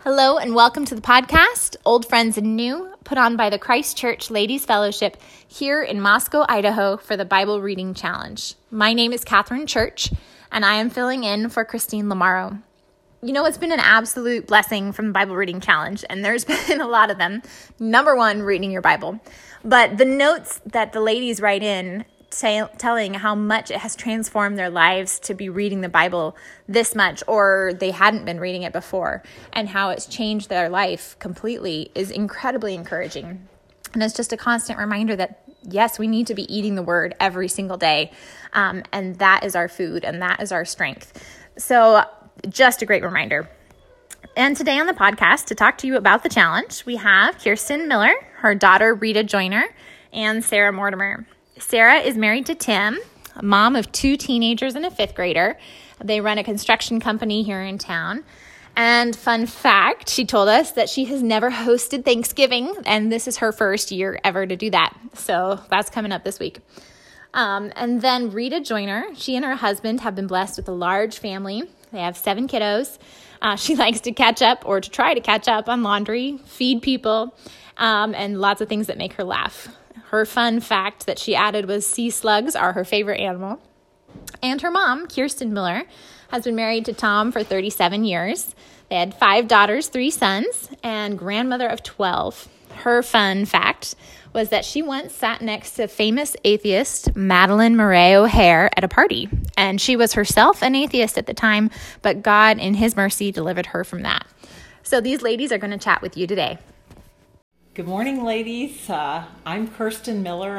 Hello and welcome to the podcast, Old Friends and New, put on by the Christ Church Ladies Fellowship here in Moscow, Idaho for the Bible Reading Challenge. My name is Catherine Church and I am filling in for Christine Lamaro. You know, it's been an absolute blessing from the Bible Reading Challenge, and there's been a lot of them. Number one, reading your Bible. But the notes that the ladies write in telling how much it has transformed their lives to be reading the Bible this much, or they hadn't been reading it before, and how it's changed their life completely is incredibly encouraging. And it's just a constant reminder that, yes, we need to be eating the Word every single day, and that is our food, and that is our strength. So just a great reminder. And today on the podcast, to talk to you about the challenge, we have Kirsten Miller, her daughter Rita Joyner, and Sarah Mortimer. Sarah is married to Tim, a mom of 2 teenagers and a 5th grader. They run a construction company here in town. And fun fact, she told us that she has never hosted Thanksgiving, and this is her first year ever to do that. So that's coming up this week. And then Rita Joyner, she and her husband have been blessed with a large family. They have 7 kiddos. She likes to catch up or to try to catch up on laundry, feed people, and lots of things that make her laugh. Her fun fact that she added was sea slugs are her favorite animal. And her mom, Kirsten Miller, has been married to Tom for 37 years. They had 5 daughters, 3 sons, and grandmother of 12. Her fun fact was that she once sat next to famous atheist Madalyn Murray O'Hair at a party. And she was herself an atheist at the time, but God, in his mercy, delivered her from that. So these ladies are going to chat with you today. Good morning, ladies. I'm Kirsten Miller.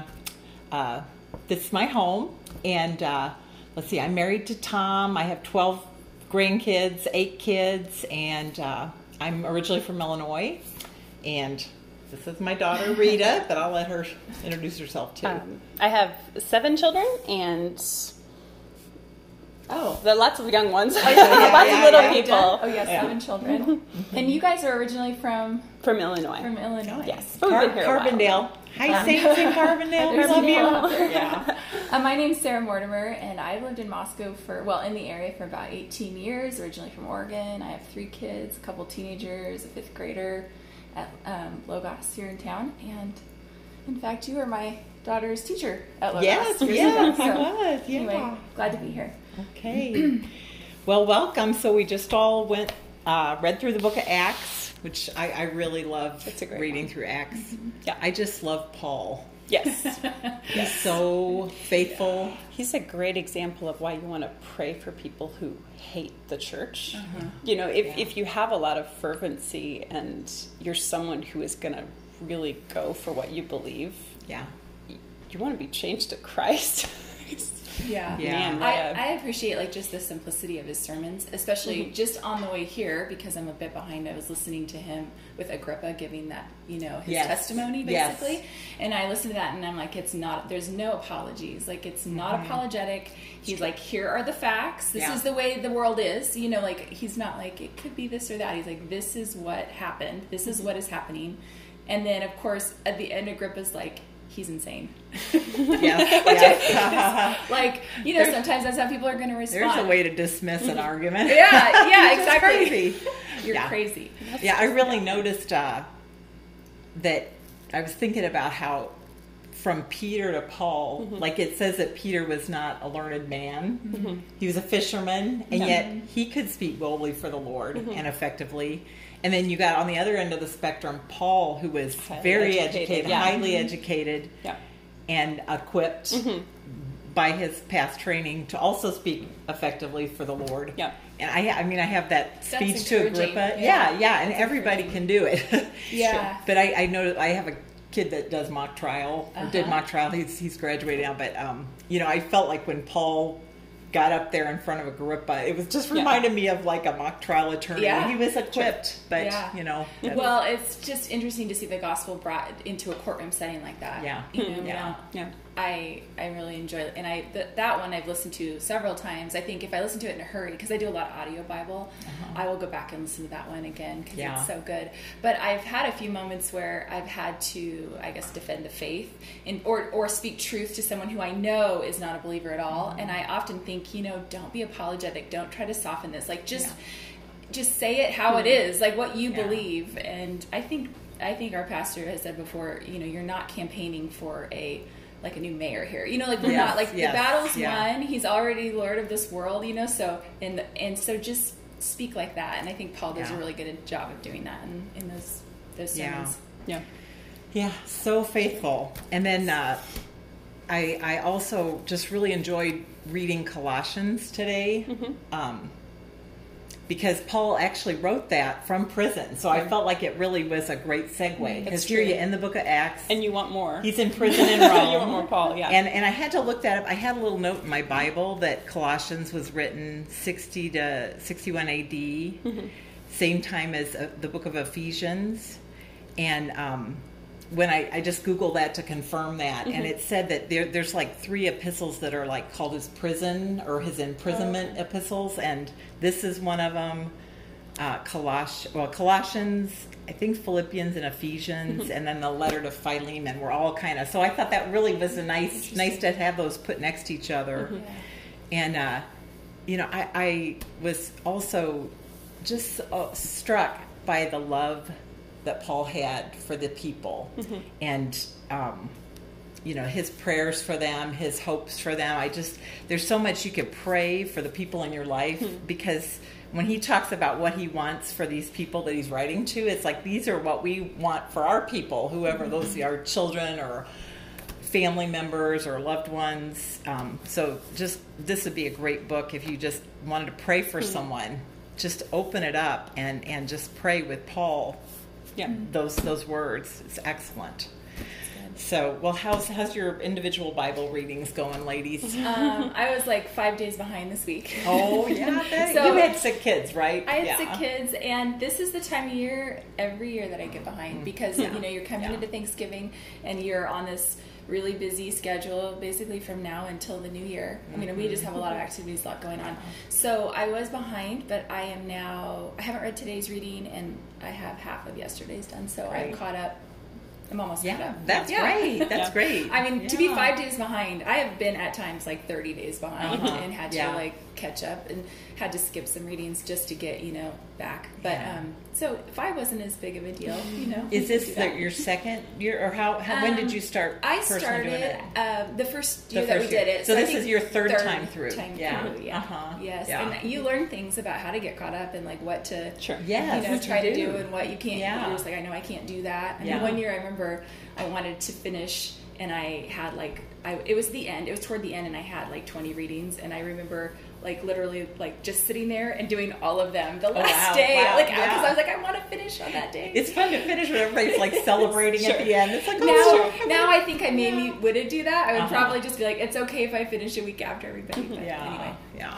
This is my home. And let's see, I'm married to Tom. I have 12 grandkids, 8 kids, and I'm originally from Illinois. And this is my daughter, Rita, but I'll let her introduce herself too. I have 7 children and there are lots of young ones. Lots of little people. Oh, yeah, 7 children. And you guys are originally from Illinois. From Illinois. Yes. But we've been here a while. Carbondale. Hi, Saints in Carbondale. We love you. Yeah. My name's Sarah Mortimer, and I've lived in Moscow in the area for about 18 years, originally from Oregon. I have 3 kids, a couple teenagers, a 5th grader at Logos here in town. And in fact, you were my daughter's teacher at Logos. Yes, I was. Yeah. Anyway, glad to be here. Okay. Well, welcome. So we just all read through the book of Acts, which I really love reading through Acts. Mm-hmm. Yeah, I just love Paul. Yes. He's so faithful. He's a great example of why you want to pray for people who hate the church. Uh-huh. You know, if you have a lot of fervency and you're someone who is going to really go for what you believe, you want to be changed to Christ. Yeah. Man, I appreciate just the simplicity of his sermons, especially just on the way here, because I'm a bit behind. I was listening to him with Agrippa giving that, his testimony basically. Yes. And I listened to that and I'm like, there's no apologies. It's not apologetic. He's like, here are the facts. This is the way the world is. He's not like, it could be this or that. He's like, this is what happened. This is what is happening. And then of course at the end, Agrippa's like, he's insane. Sometimes that's how people are going to respond. There's a way to dismiss an argument. Yeah, exactly. Crazy. You're crazy. I really noticed that I was thinking about how from Peter to Paul, it says that Peter was not a learned man. Mm-hmm. He was a fisherman, and yet he could speak boldly for the Lord and effectively. And then you got on the other end of the spectrum, Paul, who was very educated, highly educated, and equipped by his past training to also speak effectively for the Lord. Yeah. And I have that speech to Agrippa. And everybody can do it. Yeah. But I know I have a kid that does mock trial, or did mock trial. He's graduated now. But, I felt like when Paul got up there in front of Agrippa, it was just reminded me of a mock trial attorney. Yeah. He was equipped, but well, it's just interesting to see the gospel brought into a courtroom setting like that. I really enjoy it, and that one I've listened to several times. I think if I listen to it in a hurry, because I do a lot of audio Bible, I will go back and listen to that one again because it's so good. But I've had a few moments where I've had to, I guess, defend the faith or speak truth to someone who I know is not a believer at all. And I often think, don't be apologetic. Don't try to soften this. just say it how it is, like what you believe. And I think our pastor has said before, you're not campaigning for a new mayor here. Like we're not like the battle's won. He's already Lord of this world, so so just speak like that. And I think Paul does a really good job of doing that in those sermons. Yeah, so faithful. And then I also just really enjoyed reading Colossians today. Because Paul actually wrote that from prison. So I felt like it really was a great segue. Because here you end the book of Acts. And you want more. He's in prison in Rome. You want more Paul, yeah. And I had to look that up. I had a little note in my Bible that Colossians was written 60 to 61 AD, same time as the book of Ephesians. And when I just Googled that to confirm that, and it said that there's like 3 epistles that are like called his prison or his imprisonment epistles, and this is one of them. Colossians, I think Philippians and Ephesians, and then the letter to Philemon were all kind of. So I thought that really was nice to have those put next to each other, and I was also just struck by the love that Paul had for the people, and his prayers for them, his hopes for them. There's so much you could pray for the people in your life, because when he talks about what he wants for these people that he's writing to, it's like, these are what we want for our people, whoever those are, children or family members or loved ones. So just, this would be a great book if you just wanted to pray for someone. Just open it up and just pray with Paul. Those words. It's excellent. So, well, how's your individual Bible readings going, ladies? I was like 5 days behind this week. Oh, yeah. So, you had sick kids, right? I had sick kids, and this is the time of year every year that I get behind, because you're coming into Thanksgiving and you're on this really busy schedule basically from now until the new year. I mean, we just have a lot of activities, a lot going on. So I was behind, but I haven't read today's reading, and I have half of yesterday's done, so I'm caught up. I'm almost caught up. That's great. That's great. I mean, to be 5 days behind, I have been at times like 30 days behind and had to like catch up and had to skip some readings just to get, back. But so 5 wasn't as big of a deal, Is this your second year, or how when did you start? I started doing it? The first year that we did it. So this is your third time through. Yes. And you learn things about how to get caught up and like what to yes, try to do and what you can't. You're just like, I know I can't do that. And one year I remember I wanted to finish, and I had it was the end. It was toward the end, and I had like 20 readings, and I remember like literally like just sitting there and doing all of them the last day, because I was like, I want to finish on that day. It's fun to finish when everybody's like celebrating at the end. It's like, now I think I maybe wouldn't do that. I would probably just be like, it's okay if I finish a week after everybody. But anyway.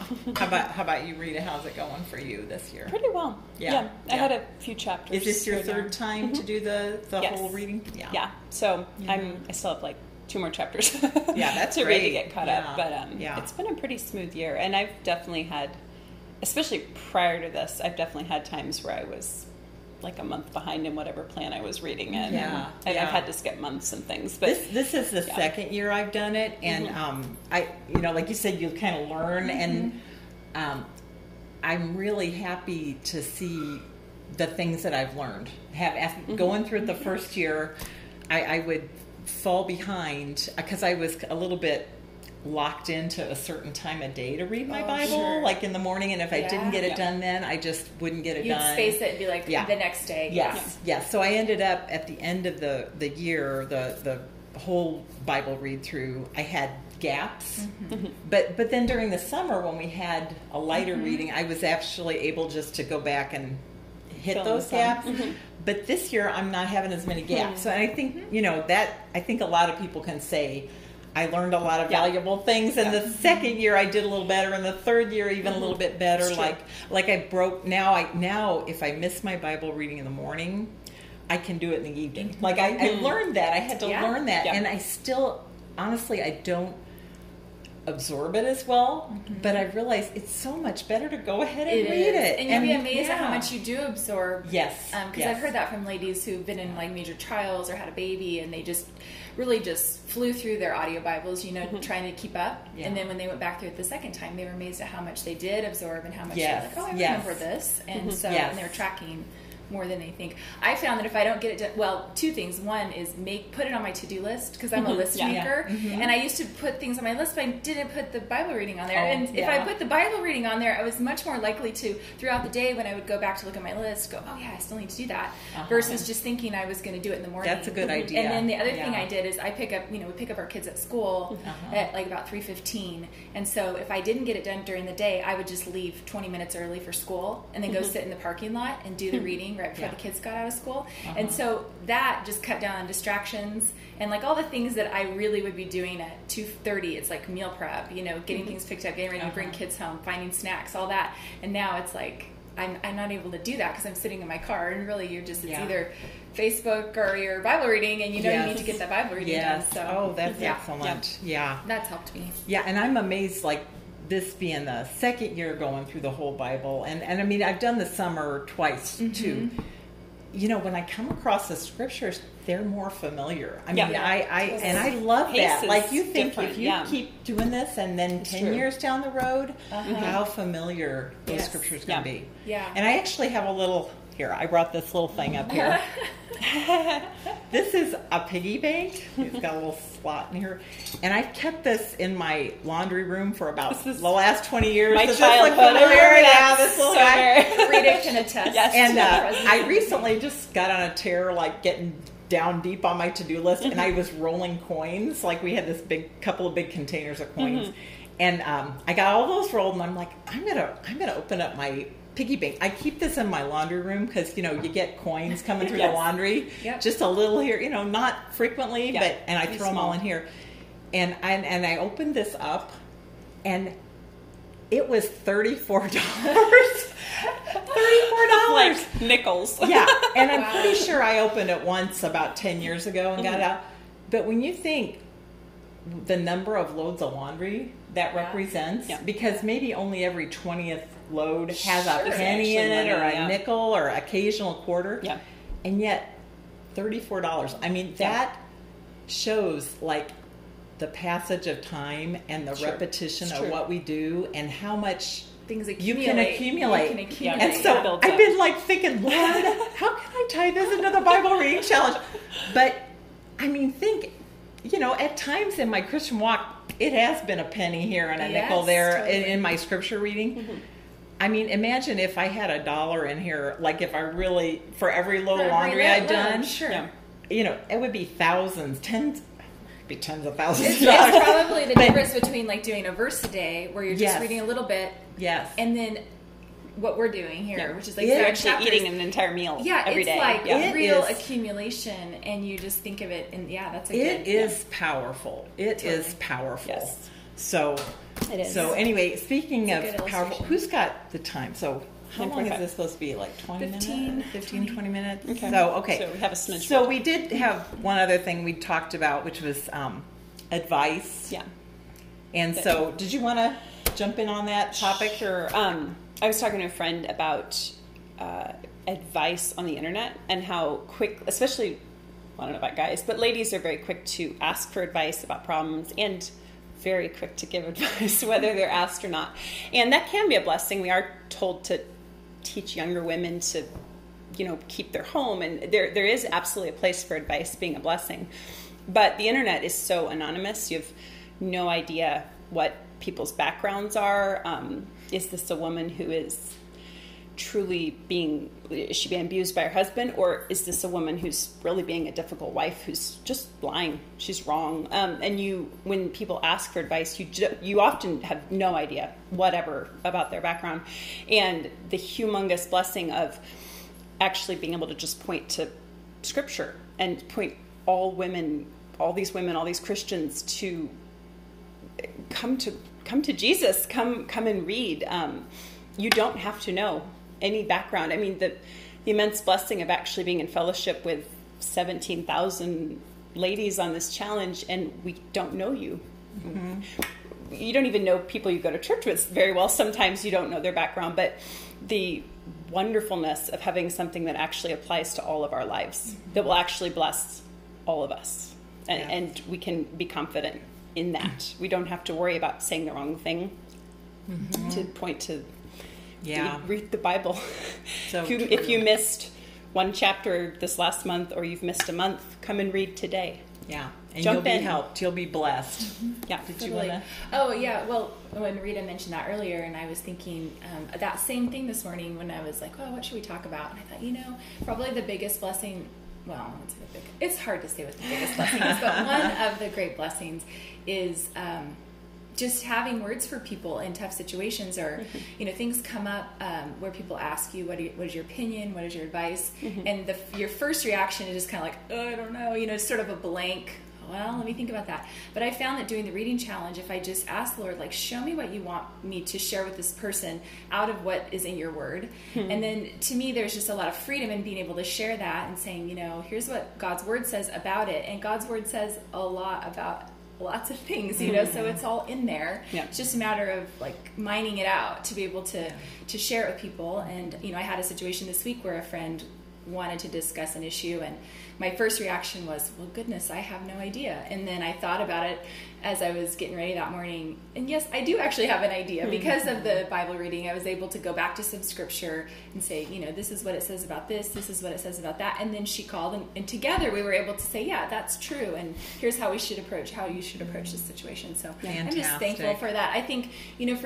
How about you, Rita? How's it going for you this year? Pretty well. I had a few chapters. Is this your third time to do the whole reading? Yeah. So I still have like 2 more chapters that's to read to get caught up, but it's been a pretty smooth year, and I've definitely had, especially prior to this, I've definitely had times where I was like a month behind in whatever plan I was reading in, and I've had to skip months and things. But this is the second year I've done it, and I like you said, you kind of learn, and I'm really happy to see the things that I've learned. Going through it the first year, I would fall behind because I was a little bit locked into a certain time of day to read my Bible, like in the morning, and if I didn't get it done then, I just wouldn't get it done. You'd space it and be like the next day. Yes. So I ended up at the end of the year, the whole Bible read through, I had gaps, but then during the summer when we had a lighter reading, I was actually able just to go back and hit those gaps. But this year I'm not having as many gaps. So I think, I think a lot of people can say, I learned a lot of valuable things. And the second year I did a little better, and the third year even a little bit better. Like I broke, now if I miss my Bible reading in the morning, I can do it in the evening. Like I learned that. I had to learn that. And I still, honestly, absorb it as well, but I realized it's so much better to go ahead and read it. And you'll be amazed at how much you do absorb. Yes. Because I've heard that from ladies who've been in like major trials or had a baby, and they just really just flew through their audio Bibles, trying to keep up. Yeah. And then when they went back through it the second time, they were amazed at how much they did absorb and how much they're like, oh, I remember this. And so and they're tracking more than they think. I found that if I don't get it done, well, two things. One is put it on my to-do list, because I'm a list maker, and I used to put things on my list, but I didn't put the Bible reading on there. If I put the Bible reading on there, I was much more likely to, throughout the day when I would go back to look at my list, go, oh yeah, I still need to do that, versus just thinking I was going to do it in the morning. That's a good idea. And then the other thing I did is I pick up our kids at school at like about 3:15, and so if I didn't get it done during the day, I would just leave 20 minutes early for school, and then go sit in the parking lot and do the reading right before the kids got out of school. And so that just cut down on distractions, and like all the things that I really would be doing at 2:30. It's like meal prep, getting things picked up, getting ready to bring kids home, finding snacks, all that. And now it's like I'm not able to do that because I'm sitting in my car, and really it's either Facebook or your Bible reading, and you need to get that Bible reading done. So that's excellent. Yeah, that's helped me. Yeah, and I'm amazed, like, this being the second year going through the whole Bible, and I mean, I've done the summer twice too. When I come across the scriptures, they're more familiar. I mean, I love that. Like, you think if you keep doing this, and then 10 years down the road, how familiar those scriptures can be. Yeah. And I actually have a little, here, I brought this little thing up here. This is a piggy bank. It's got a little slot in here. And I've kept this in my laundry room for about the last 20 years. My childhood. This little guy. Rita can attest. Yes. And I recently just got on a tear, like getting down deep on my to-do list, and I was rolling coins. Like, we had this couple of big containers of coins. And I got all those rolled, and I'm like, I'm gonna open up my piggy bank. I keep this in my laundry room because you get coins coming through the laundry, just a little here, not frequently, but I throw them all in here, and I opened this up, and it was $34. $34, like nickels. Yeah, and I'm pretty sure I opened it once about 10 years ago and got it out. But when you think the number of loads of laundry that represents, because maybe only every 20th load has a penny in it, or a nickel, or occasional quarter, and yet $34. I mean, that shows like the passage of time and the repetition of what we do, and how much things you can accumulate. And so I've been like thinking, Lord, how can I tie this into the Bible reading challenge? But I mean, think, at times in my Christian walk, it has been a penny here and a nickel there in my scripture reading. I mean, imagine if I had $1 in here, like if I really, for every load of laundry I'd done, it would be thousands, tens of thousands. It's probably the difference between like doing a verse a day, where you're just reading a little bit, and then what we're doing here, which is like you're actually eating an entire meal every day. It's like real accumulation, and you just think of it, and that's a it is powerful. It is powerful. Yes. So it is. So anyway, speaking of powerful, who's got the time? So how long is this supposed to be? Like 20 minutes? 15, 20 minutes? Okay. So we have a smidge. So we did have one other thing we talked about, which was advice. Yeah. And so did you want to jump in on that topic? Sure. I was talking to a friend about advice on the internet, and how quick, especially, I don't know about guys, but ladies are very quick to ask for advice about problems, and very quick to give advice, whether they're asked or not. And that can be a blessing. We are told to teach younger women to, keep their home, and there is absolutely a place for advice being a blessing. But the internet is so anonymous. You have no idea what people's backgrounds are. Is this a woman who is truly is she being abused by her husband, or is this a woman who's really being a difficult wife, who's just lying, she's wrong? And when people ask for advice, you often have no idea whatever about their background. And the humongous blessing of actually being able to just point to scripture and point all these Christians to come to Jesus, come and read. You don't have to know any background. I mean, the immense blessing of actually being in fellowship with 17,000 ladies on this challenge, and we don't know you. Mm-hmm. you don't even know people you go to church with very well. Sometimes you don't know their background, but the wonderfulness of having something that actually applies to all of our lives, that will actually bless all of us. And we can be confident in that. We don't have to worry about saying the wrong thing to point to read the Bible. So if you missed one chapter this last month, or you've missed a month, come and read today. Yeah. And you'll be helped. You'll be blessed. Yeah. Did you want to? Oh, yeah. Well, when Rita mentioned that earlier, and I was thinking that same thing this morning when I was like, oh, what should we talk about? And I thought, probably the biggest blessing, well, it's hard to say what the biggest blessing is, but one of the great blessings is just having words for people in tough situations, or things come up where people ask you, what is your opinion, what is your advice, and your first reaction is just kind of like, oh, I don't know, it's sort of a blank, well, let me think about that. But I found that doing the reading challenge, if I just ask the Lord, like, show me what you want me to share with this person out of what is in your word. And then to me, there's just a lot of freedom in being able to share that and saying, here's what God's word says about it. And God's word says a lot about lots of things, so it's all in there. Yeah. It's just a matter of like mining it out to be able to share it with people. And I had a situation this week where a friend wanted to discuss an issue, and my first reaction was, well, goodness, I have no idea. And then I thought about it as I was getting ready that morning, and yes, I do actually have an idea. Because of the Bible reading, I was able to go back to some scripture and say, this is what it says about this is what it says about that. And then she called, and together we were able to say, yeah, that's true, and here's how you should approach this situation. So Fantastic. I'm just thankful for that. I think for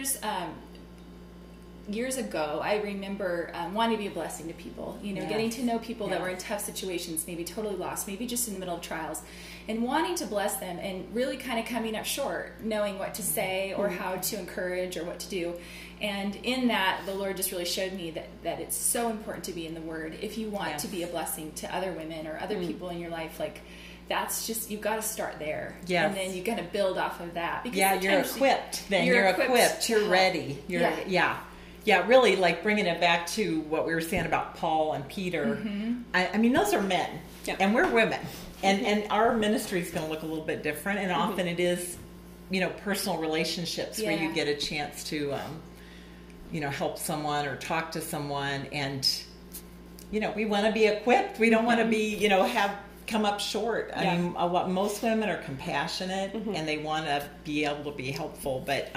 years ago, I remember wanting to be a blessing to people, getting to know people that were in tough situations, maybe totally lost, maybe just in the middle of trials, and wanting to bless them, and really kind of coming up short, knowing what to say or how to encourage or what to do. And in that, the Lord just really showed me that it's so important to be in the Word if you want to be a blessing to other women or other people in your life. Like, that's just, you've got to start there. Yes. And then you got to build off of that. Because you're equipped. Then you're equipped. You're ready. Yeah, really, like bringing it back to what we were saying about Paul and Peter. I mean, those are men, and we're women, and our ministry is going to look a little bit different, and often it is, personal relationships where you get a chance to, help someone or talk to someone, and, we want to be equipped. We don't want to be, have come up short. I mean, most women are compassionate, and they want to be able to be helpful, but,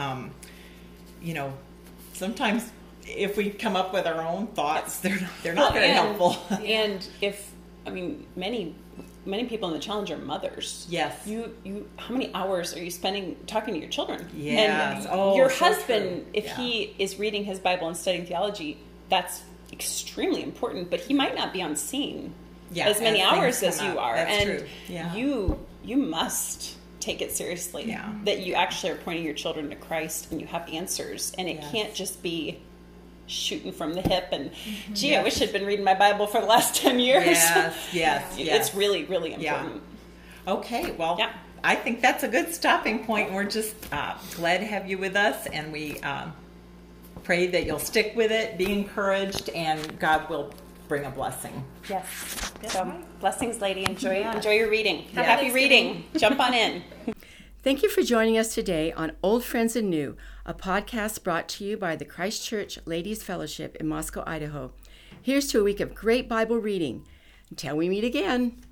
sometimes if we come up with our own thoughts, they're not very helpful. And many people in the challenge are mothers. Yes. You how many hours are you spending talking to your children? Yes. And your husband, if he is reading his Bible and studying theology, that's extremely important, but he might not be on scene as many hours as you are. That's and true. Yeah. You must take it seriously, that you actually are pointing your children to Christ and you have answers, and it can't just be shooting from the hip and I wish I'd been reading my Bible for the last 10 years. Yes. It's really, really important. Okay, well, I think that's a good stopping point. We're just glad to have you with us, and we pray that you'll stick with it, be encouraged, and God will bring a blessing. Yes. So, blessings, lady. Enjoy your reading. Happy reading. Jump on in. Thank you for joining us today on Old Friends and New, a podcast brought to you by the Christ Church Ladies Fellowship in Moscow, Idaho. Here's to a week of great Bible reading. Until we meet again.